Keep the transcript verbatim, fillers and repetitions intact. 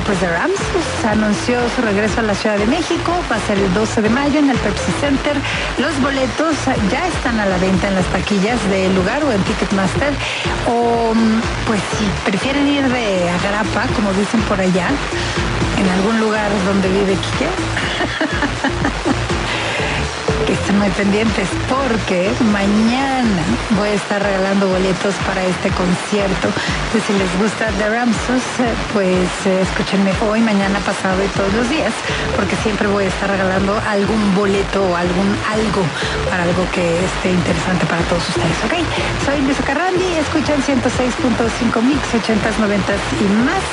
pues The Ramsus anunció su regreso a la Ciudad de México. Va a ser el doce de mayo en el Pepsi Center. Los boletos ya están a la venta en las taquillas del lugar o en Ticketmaster. O pues si prefieren ir de agrapa, como dicen por allá, en algún lugar donde vive Quique, que estén muy pendientes porque mañana voy a estar regalando boletos para este concierto. Entonces, si les gusta The Ramsus, pues eh, escúchenme hoy, mañana, pasado y todos los días, porque siempre voy a estar regalando algún boleto o algún algo para algo que esté interesante para todos ustedes, ¿ok? Soy Luisa Carrandi, escuchan ciento seis punto cinco Mix, ochentas, noventas y más.